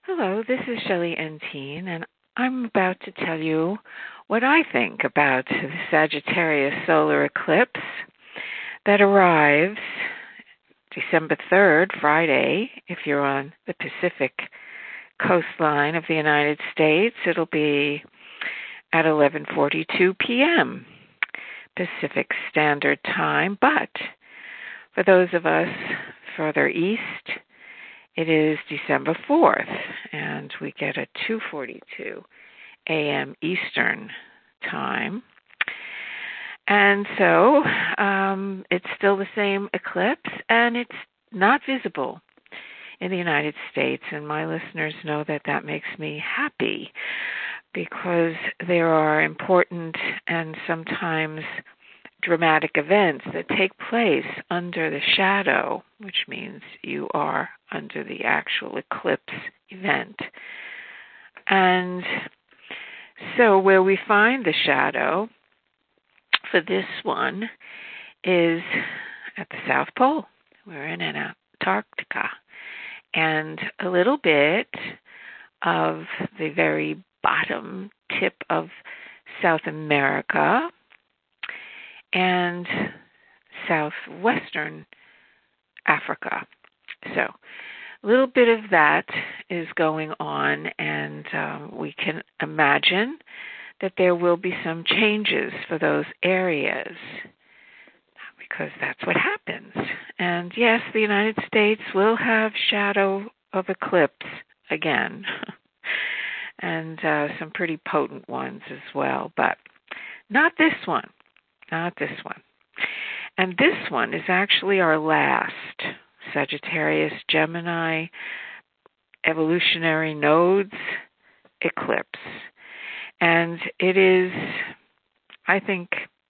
Hello, this is Shelley Entine, and I'm about to tell you what I think about the Sagittarius solar eclipse that arrives December 3rd, Friday. If you're on the Pacific coastline of the United States, it'll be at 11:42 p.m. Pacific Standard Time, but for those of us further east, it is December 4th, and we get a 2:42 a.m. Eastern Time. And so it's still the same eclipse, and it's not visible in the United States. And my listeners know that that makes me happy because there are important and sometimes dramatic events that take place under the shadow, which means you are under the actual eclipse event. And so where we find the shadow for this one is at the South Pole. We're in Antarctica. And a little bit of the very bottom tip of South America and southwestern Africa. So a little bit of that is going on, and we can imagine that there will be some changes for those areas because that's what happens. And yes, the United States will have shadow of eclipse again, and some pretty potent ones as well, but not this one. Not this one. And this one is actually our last Sagittarius Gemini evolutionary nodes eclipse. And it is, I think,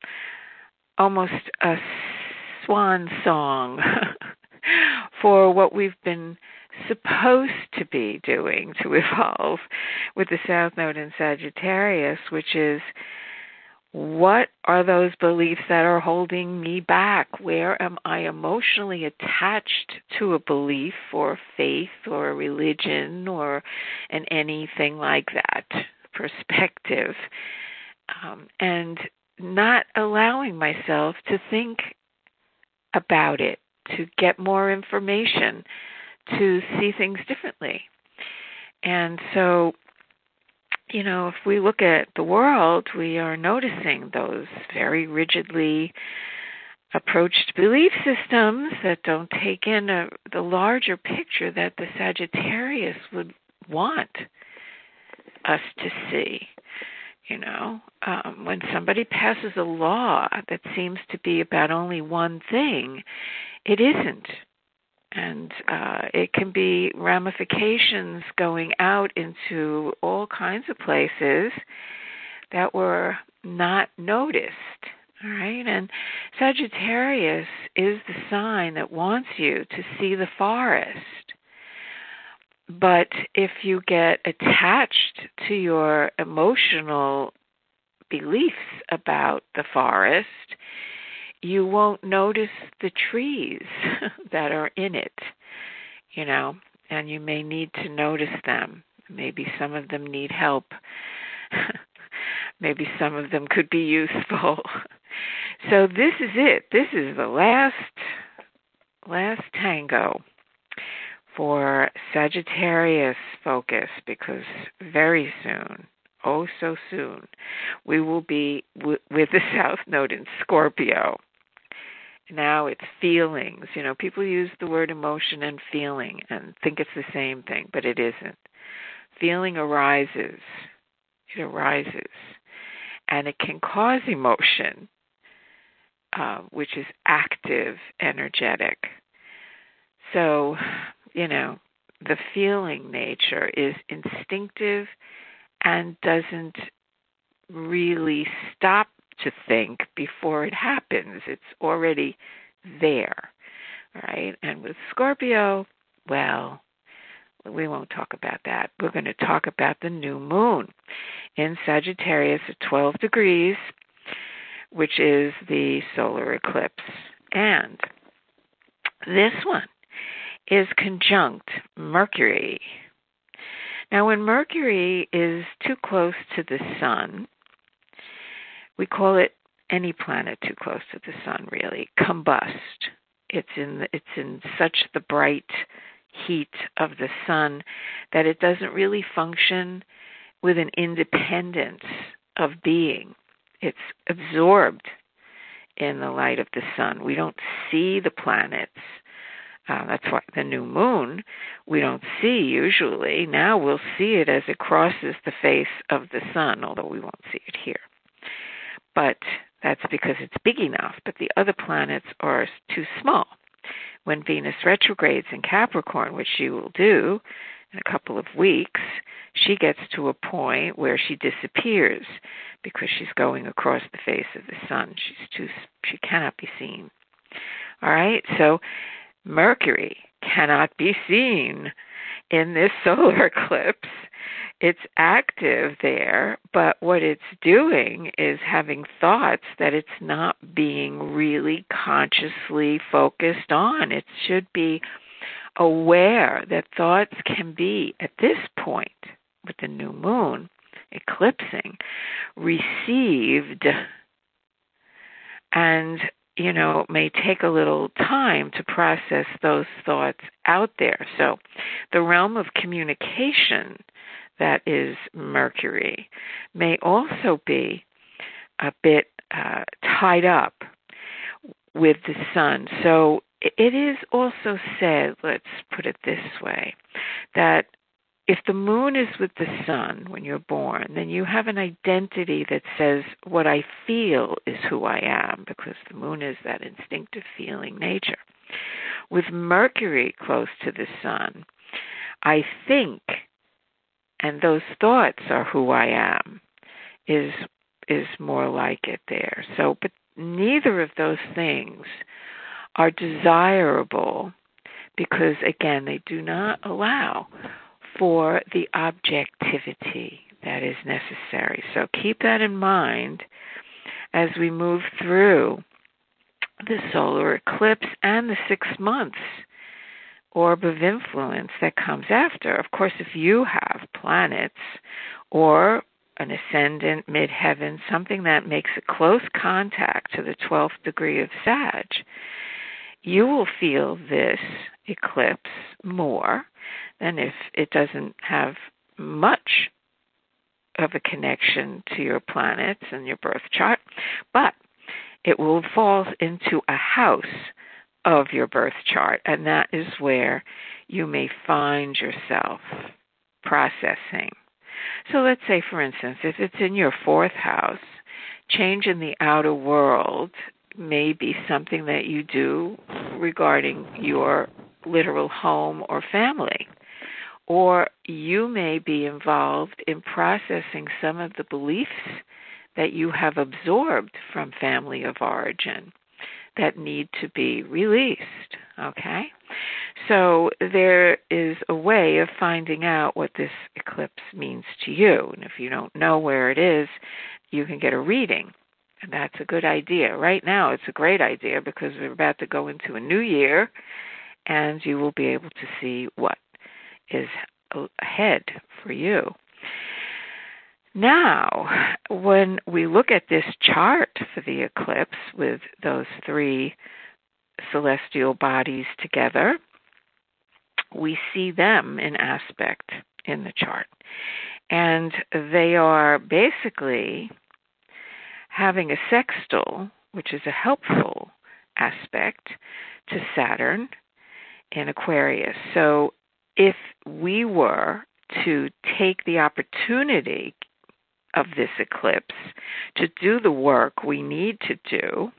almost a swan song for what we've been supposed to be doing to evolve with the South Node in Sagittarius, which is, what are those beliefs that are holding me back? Where am I emotionally attached to a belief or faith or a religion or anything like that perspective? And not allowing myself to think about it, to get more information, to see things differently. And so, you know, if we look at the world, we are noticing those very rigidly approached belief systems that don't take in the larger picture that the Sagittarius would want us to see. You know, when somebody passes a law that seems to be about only one thing, it isn't. And it can be ramifications going out into all kinds of places that were not noticed. All right? And Sagittarius is the sign that wants you to see the forest. But if you get attached to your emotional beliefs about the forest, you won't notice the trees that are in it, you know, and you may need to notice them. Maybe some of them need help. Maybe some of them could be useful. So this is it. This is the last tango for Sagittarius focus, because very soon, oh so soon, we will be with the South Node in Scorpio. Now it's feelings. You know, people use the word emotion and feeling and think it's the same thing, but it isn't. Feeling arises. It arises. And it can cause emotion, which is active, energetic. So, you know, the feeling nature is instinctive and doesn't really stop to think before it happens. It's already there, right? And with Scorpio, well, we won't talk about that. We're going to talk about the new moon in Sagittarius at 12 degrees, which is the solar eclipse. And this one is conjunct Mercury. Now, when Mercury is too close to the sun, we call it, any planet too close to the sun, really, combust. It's in such the bright heat of the sun that it doesn't really function with an independence of being. It's absorbed in the light of the sun. We don't see the planets. That's why the new moon we don't see usually. Now we'll see it as it crosses the face of the sun, although we won't see it here. But that's because it's big enough, but the other planets are too small. When Venus retrogrades in Capricorn, which she will do in a couple of weeks, she gets to a point where she disappears because she's going across the face of the sun. She cannot be seen. All right, so Mercury cannot be seen in this solar eclipse. It's active there, but what it's doing is having thoughts that it's not being really consciously focused on. It should be aware that thoughts can be, at this point, with the new moon eclipsing, received and, it may take a little time to process those thoughts out there. So the realm of communication, that is Mercury, may also be a bit tied up with the sun. So it is also said, let's put it this way, that if the moon is with the sun when you're born, then you have an identity that says what I feel is who I am, because the moon is that instinctive feeling nature. With Mercury close to the sun, I think, and those thoughts are who I am, is more like it there. So, but neither of those things are desirable because, again, they do not allow for the objectivity that is necessary. So keep that in mind as we move through the solar eclipse and the 6 months orb of influence that comes after. Of course, if you have planets or an ascendant, midheaven, something that makes a close contact to the 12th degree of Sag, you will feel this eclipse more than if it doesn't have much of a connection to your planets and your birth chart, but it will fall into a house of your birth chart, and that is where you may find yourself processing. So let's say, for instance, if it's in your 4th house, change in the outer world may be something that you do regarding your literal home or family. Or you may be involved in processing some of the beliefs that you have absorbed from family of origin that need to be released, okay? So there is a way of finding out what this eclipse means to you. And if you don't know where it is, you can get a reading. And that's a good idea. Right now, it's a great idea because we're about to go into a new year, and you will be able to see what is ahead for you. Now, when we look at this chart for the eclipse with those 3 celestial bodies together, we see them in aspect in the chart. And they are basically having a sextile, which is a helpful aspect, to Saturn in Aquarius. So if we were to take the opportunity of this eclipse to do the work we need to do,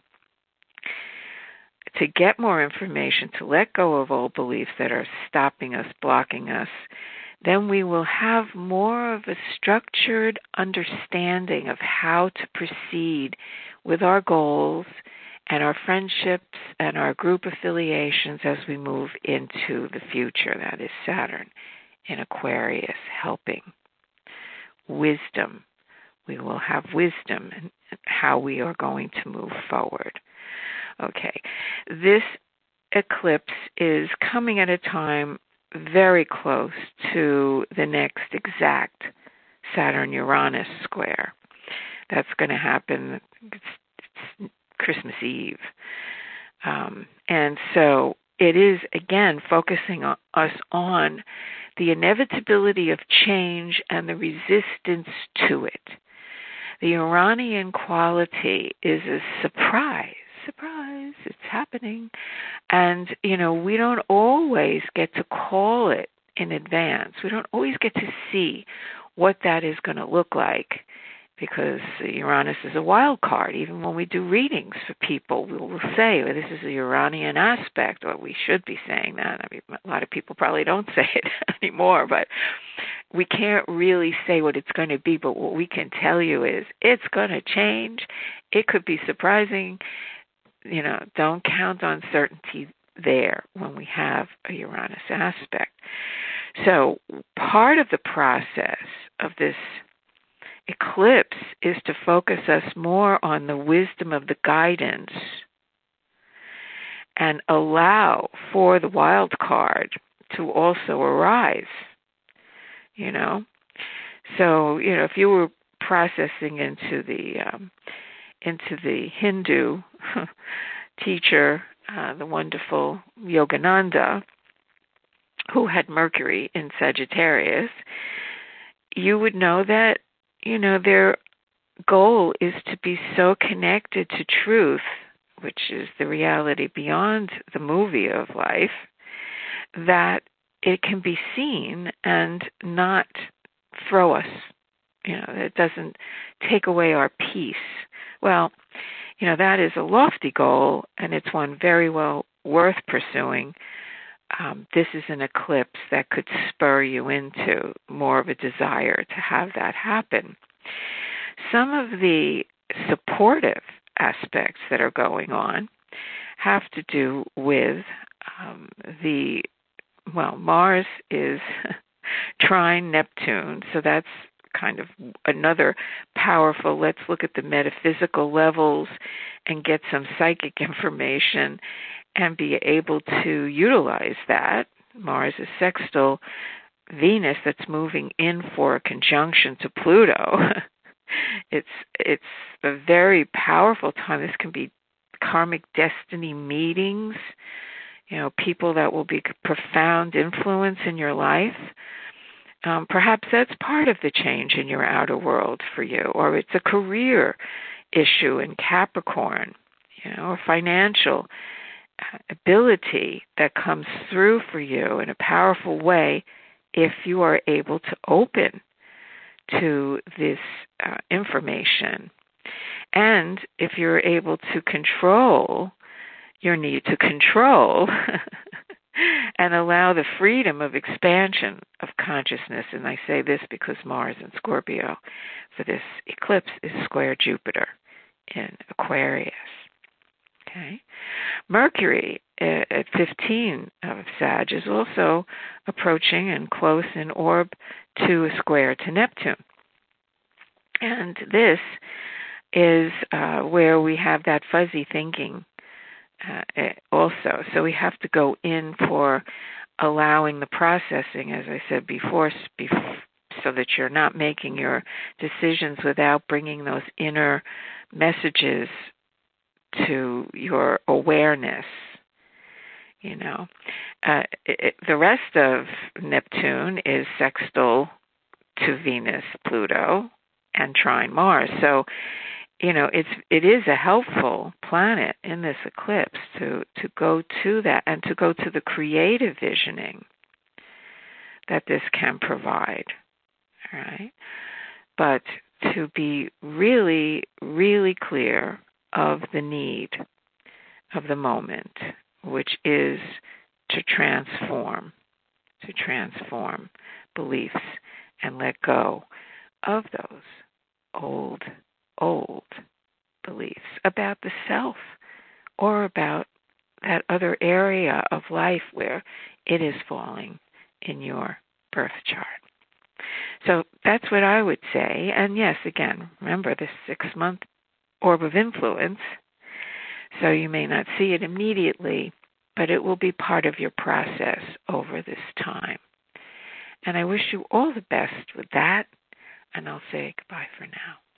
to get more information, to let go of old beliefs that are stopping us, blocking us, then we will have more of a structured understanding of how to proceed with our goals and our friendships and our group affiliations as we move into the future. That is Saturn in Aquarius helping. Wisdom. We will have wisdom in how we are going to move forward. Okay. This eclipse is coming at a time very close to the next exact Saturn-Uranus square. That's going to happen. It's Christmas Eve. And so it is, again, focusing us on the inevitability of change and the resistance to it. The Uranian quality is a surprise. Surprise, it's happening. And, we don't always get to call it in advance. We don't always get to see what that is going to look like, because Uranus is a wild card. Even when we do readings for people, we will say, well, this is a Uranian aspect, or we should be saying that. I mean, a lot of people probably don't say it anymore, but we can't really say what it's going to be. But what we can tell you is it's going to change. It could be surprising. Don't count on certainty there when we have a Uranus aspect. So part of the process of this eclipse is to focus us more on the wisdom of the guidance and allow for the wild card to also arise, So, if you were processing into the Hindu teacher, the wonderful Yogananda, who had Mercury in Sagittarius, you would know that, their goal is to be so connected to truth, which is the reality beyond the movie of life, that it can be seen and not throw us. It doesn't take away our peace. Well, that is a lofty goal, and it's one very well worth pursuing. This is an eclipse that could spur you into more of a desire to have that happen. Some of the supportive aspects that are going on have to do with Mars is trine Neptune, so that's kind of another powerful, let's look at the metaphysical levels and get some psychic information and be able to utilize that. Mars is sextile Venus that's moving in for a conjunction to Pluto. It's a very powerful time. This can be karmic destiny meetings, people that will be profound influence in your life. Perhaps that's part of the change in your outer world for you, or it's a career issue in Capricorn, or financial ability that comes through for you in a powerful way if you are able to open to this information. And if you're able to control your need to control and allow the freedom of expansion of consciousness. And I say this because Mars in Scorpio for this eclipse is square Jupiter in Aquarius. Okay. Mercury at 15 of Sag is also approaching and close in orb to a square to Neptune. And this is where we have that fuzzy thinking also. So we have to go in for allowing the processing, as I said before, so that you're not making your decisions without bringing those inner messages to your awareness. The rest of Neptune is sextile to Venus, Pluto, and trine Mars. So, it is a helpful planet in this eclipse to go to that and to go to the creative visioning that this can provide. All right, but to be really, really clear of the need of the moment, which is to transform beliefs and let go of those old beliefs about the self or about that other area of life where it is falling in your birth chart. So that's what I would say. And yes, again, remember this 6-month orb of influence, so you may not see it immediately, but it will be part of your process over this time. And I wish you all the best with that, and I'll say goodbye for now.